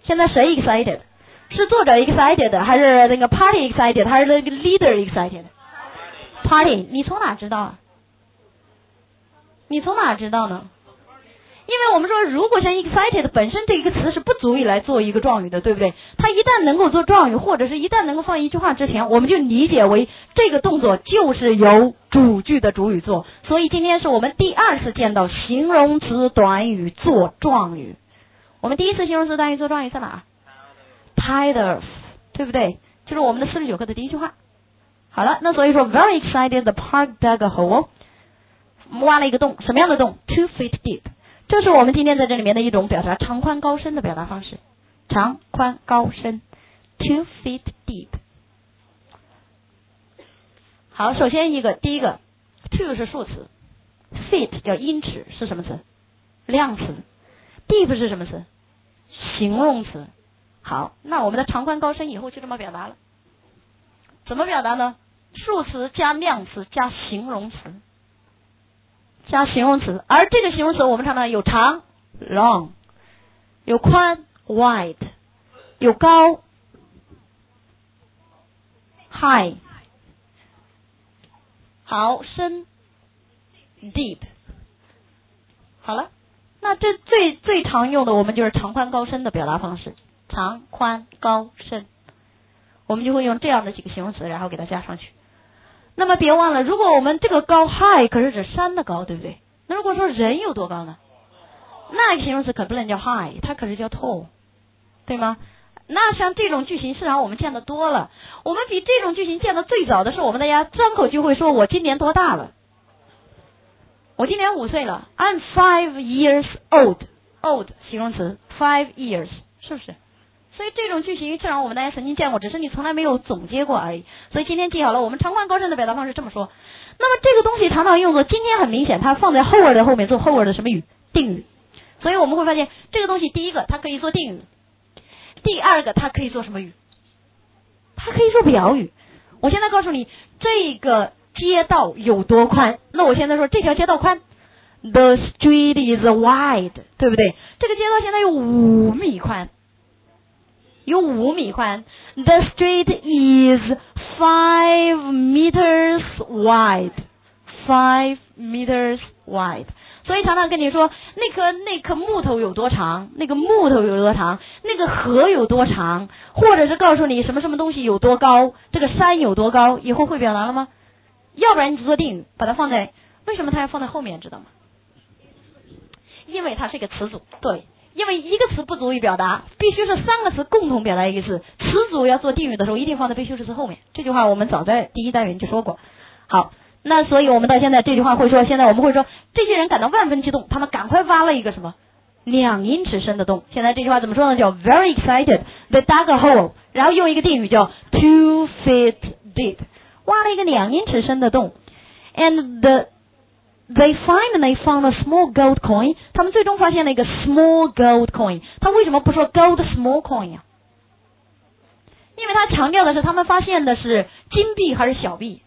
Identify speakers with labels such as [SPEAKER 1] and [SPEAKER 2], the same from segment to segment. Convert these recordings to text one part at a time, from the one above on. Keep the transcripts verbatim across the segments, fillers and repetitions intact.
[SPEAKER 1] 现在谁 excited？ 是作者 excited 还是那个 party excited 还是那个 leader excited？Party， 你从哪知道啊？你从哪知道呢？因为我们说，如果像 excited 本身这一个词是不足以来做一个状语的，对不对？它一旦能够做状语，或者是一旦能够放一句话之前，我们就理解为这个动作就是由主句的主语做。所以今天是我们第二次见到形容词短语做状语。我们第一次形容词短语做状语在哪 ？Tired of， 对不对？就是我们的四十九课的第一句话。好了，那所以说 very excited the park dug a hole， 挖了一个洞，什么样的洞 ？Two feet deep。这是我们今天在这里面的一种表达长宽高深的表达方式，长宽高深 ，two feet deep。好，首先一个，第一个 two 是数词 ，feet 叫英尺是什么词？量词 ，deep 是什么词？形容词。好，那我们的长宽高深以后就这么表达了。怎么表达呢？数词加量词加形容词。加形容词，而这个形容词我们常常有长 long， 有宽 wide， 有高 high， 好深 deep。好了，那这最最常用的我们就是长宽高深的表达方式，长宽高深，我们就会用这样的几个形容词，然后给它加上去。那么别忘了，如果我们这个高 high 可是指山的高，对不对？那如果说人有多高呢？那个形容词可不能叫 high， 它可是叫 tall， 对吗？那像这种句型市场我们见得多了，我们比这种句型见得最早的是我们大家张口就会说我今年多大了，我今年五岁了 I'm five years old， old 形容词 five years， 是不是？所以这种句型至少我们大家曾经见过，只是你从来没有总结过而已。所以今天记好了，我们长宽高深的表达方式这么说。那么这个东西常常用作，今天很明显它放在后 word 的后面做后 word 的什么语？定语。所以我们会发现这个东西，第一个它可以做定语，第二个它可以做什么语？它可以做表语。我现在告诉你这个街道有多宽，那我现在说这条街道宽 ，the street is wide， 对不对？这个街道现在有五米宽。有五米宽 ，The street is five meters wide. Five meters wide. 所以常常跟你说，那棵那棵木头有多长，那个木头有多长，那个河有多长，或者是告诉你什么什么东西有多高，这个山有多高，以后会表达了吗？要不然你只做定语，把它放在，为什么它要放在后面，知道吗？因为它是一个词组，对。因为一个词不足以表达，必须是三个词共同表达一个词。词组要做定语的时候，一定放在被修饰词后面。这句话我们早在第一单元就说过。好，那所以我们到现在这句话会说，现在我们会说，这些人感到万分激动，他们赶快挖了一个什么两英尺深的洞。现在这句话怎么说呢？叫 very excited they dug a hole， 然后用一个定语叫 two feet deep， 挖了一个两英尺深的洞。And the They finally found a small gold coin. 他们最终发现了一个 small gold coin. 他为什么不说 gold small coin 呀、啊？因为他强调的是他们发现的是金币还是小币？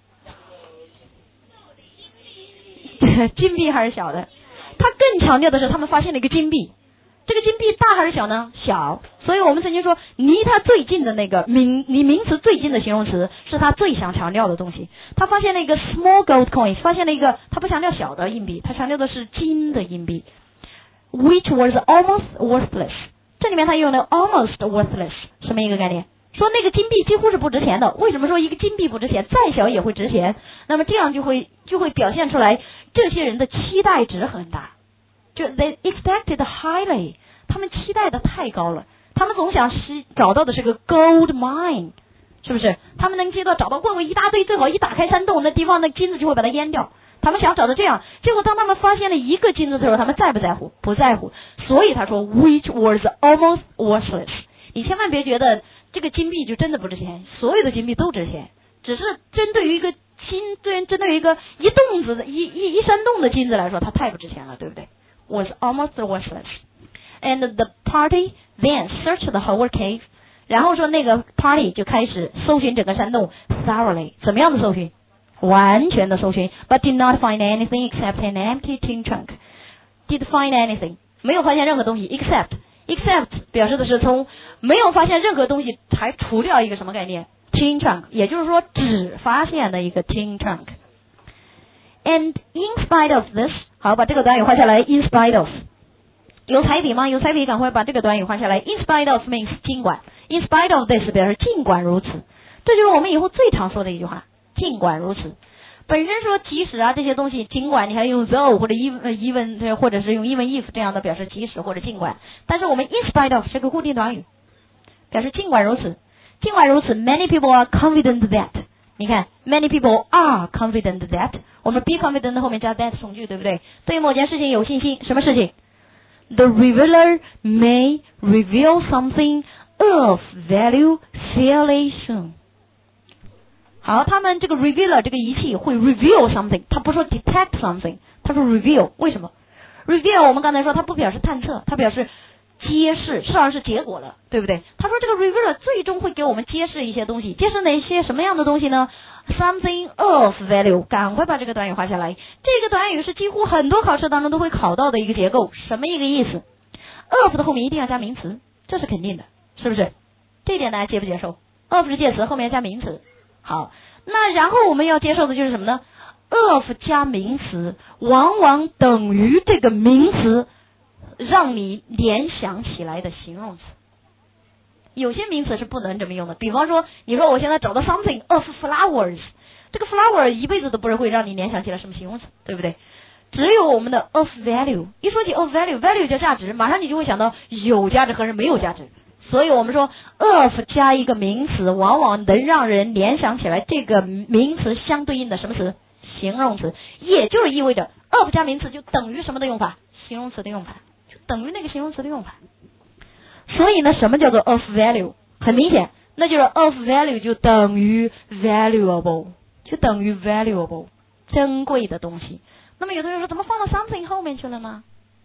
[SPEAKER 1] 金币还是小的？他更强调的是他们发现了一个金币。这个金币大还是小呢？小。所以我们曾经说，离它最近的那个名，离名词最近的形容词是他最想强调的东西。他发现了一个 small gold coin， 发现了一个，他不强调小的硬币，他强调的是金的硬币 ，which was almost worthless。这里面他用了 almost worthless， 什么一个概念？说那个金币几乎是不值钱的。为什么说一个金币不值钱？再小也会值钱。那么这样就会就会表现出来，这些人的期待值很大。就 they expected highly， 他们期待的太高了，他们总想是找到的是个 gold mine， 是不是？他们能接到找到棍棍一大堆，最好一打开山洞，那地方那金子就会把它淹掉。他们想找到这样，结果当他们发现了一个金子的时候，他们在不在乎？不在乎。所以他说 which was almost worthless。你千万别觉得这个金币就真的不值钱，所有的金币都值钱，只是针对于一个金，对针对于一个一洞子的一一一山洞的金子来说，它太不值钱了，对不对？Was almost worthless, and the party then searched the whole cave. 然后说那个 party 就开始搜寻整个山洞 thoroughly， 怎么样的搜寻？完全的搜寻 ，but did not find anything except an empty tin trunk. Did find anything， 没有发现任何东西 except except 表示的是从没有发现任何东西，还除掉一个什么概念 ？Tin trunk， 也就是说只发现了一个 tin trunk。And in spite of this， 好，把这个短语画下来。In spite of， 有彩笔吗？有彩笔，赶快把这个短语画下来。In spite of means 尽管 ，in spite of this 表示尽管如此，这就是我们以后最常说的一句话。尽管如此，本身说即使啊这些东西，尽管你还用 though 或者 even even 或者是用 even if 这样的表示即使或者尽管，但是我们 in spite of 是个固定短语，表示尽管如此。尽管如此 ，many people are confident that。你看 ，many people are confident that， 我们 be confident 后面加 that 从句，对不对？对某件事情有信心，什么事情 ？The revealer may reveal something of value fairly soon。好，他们这个 revealer 这个仪器会 reveal something， 他不说 detect something， 他说 reveal， 为什么 ？reveal 我们刚才说它不表示探测，它表示揭示，实际上是结果了，对不对？他说这个 revealer 最终会给我们揭示一些东西，揭示哪些什么样的东西呢 ？Something of value， 赶快把这个短语画下来。这个短语是几乎很多考试当中都会考到的一个结构，什么一个意思 ？of 的后面一定要加名词，这是肯定的，是不是？这一点大家接不接受 ？of 是介词，后面要加名词。好，那然后我们要接受的就是什么呢 ？of 加名词，往往等于这个名词让你联想起来的形容词。有些名词是不能这么用的，比方说，你说我现在找到 something of flowers， 这个 flower 一辈子都不是会让你联想起来什么形容词，对不对？只有我们的 of value， 一说起 of value，value 叫价值，马上你就会想到有价值和是没有价值。所以我们说 of 加一个名词，往往能让人联想起来这个名词相对应的什么词？形容词。也就是意味着 of 加名词就等于什么的用法？形容词的用法，就等于那个形容词的用法。所以呢，什么叫做 of value？ 很明显，那就是 of value 就等于 valuable， 就等于 valuable， 珍贵的东西。那么有的人说，怎么放到 something 后面去了呢？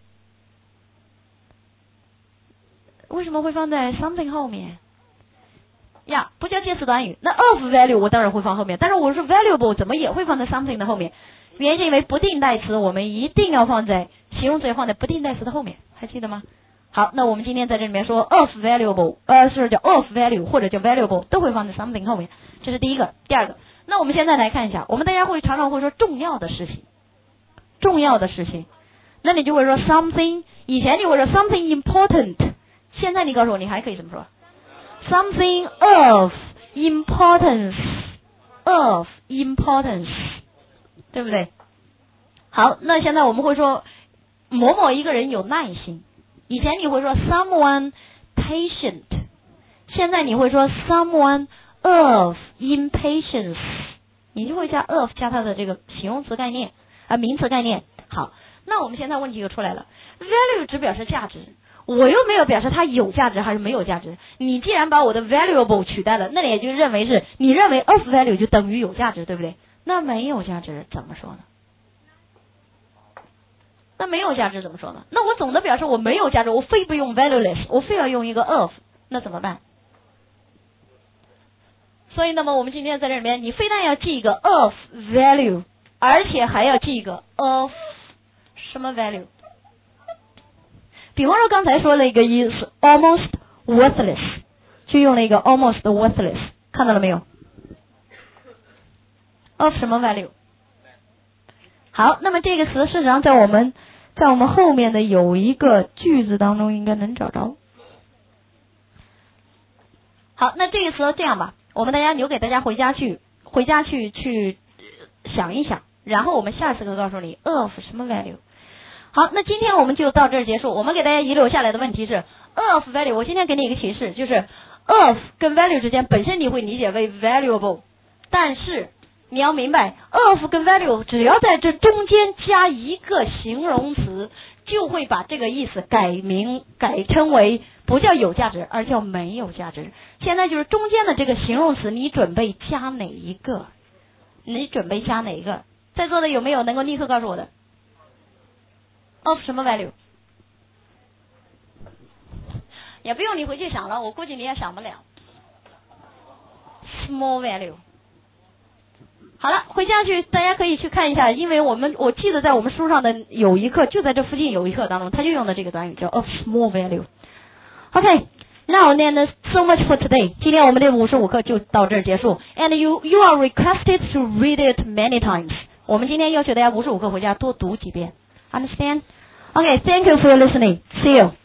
[SPEAKER 1] 为什么会放在 something 后面呀？不叫介词短语，那 of value 我当然会放后面，但是我说 valuable 怎么也会放在 something 的后面？原因是因为不定代词我们一定要放在形容词，放在不定代词的后面，还记得吗？好，那我们今天在这里面说 of valuable， 呃是叫 of value 或者叫 valuable 都会放在 something 后面，这是第一个。第二个，那我们现在来看一下，我们大家会常常会说重要的事情，重要的事情，那你就会说 something， 以前你会说 something important。现在你告诉我，你还可以怎么说 ？Something of importance, of importance， 对不对？好，那现在我们会说某某一个人有耐心。以前你会说 someone patient， 现在你会说 someone of impatience， 你就会加 of 加它的这个形容词概念啊、呃、名词概念。好，那我们现在问题就出来了 ，value 只表示价值。我又没有表示它有价值还是没有价值，你既然把我的 valuable 取代了，那也就认为是你认为 of value 就等于有价值，对不对？那没有价值怎么说呢？那没有价值怎么说呢？那我总的表示我没有价值，我非不用 valueless， 我非要用一个 of， 那怎么办？所以那么我们今天在这里面，你非但要记一个 of value， 而且还要记一个 of 什么 value？比方说刚才说了一个意思 almost worthless， 就用了一个 almost worthless， 看到了没有 ？of 什么 value？ 好，那么这个词事实上在我们在我们后面的有一个句子当中应该能找着。好，那这个词这样吧，我们大家留给大家回家去回家去去想一想，然后我们下次会告诉你 of 什么 value。好，那今天我们就到这儿结束。我们给大家遗留下来的问题是 of value。我今天给你一个提示，就是 of 跟 value 之间本身你会理解为 valuable， 但是你要明白 of 跟 value 只要在这中间加一个形容词，就会把这个意思改名改称为不叫有价值，而叫没有价值。现在就是中间的这个形容词，你准备加哪一个？你准备加哪一个？在座的有没有能够立刻告诉我的？of 什么 value？ 也不用你回去想了，我估计你也想不了。small value。好了，回家去大家可以去看一下，因为我们我记得在我们书上的有一课，就在这附近有一课当中，他就用的这个短语叫 of small value。OK， Now then, so much for today. 今天我们的五十五课就到这儿结束。And you you are requested to read it many times. 我们今天要求大家五十五课回家多读几遍。Understand? Okay, thank you for listening. See you.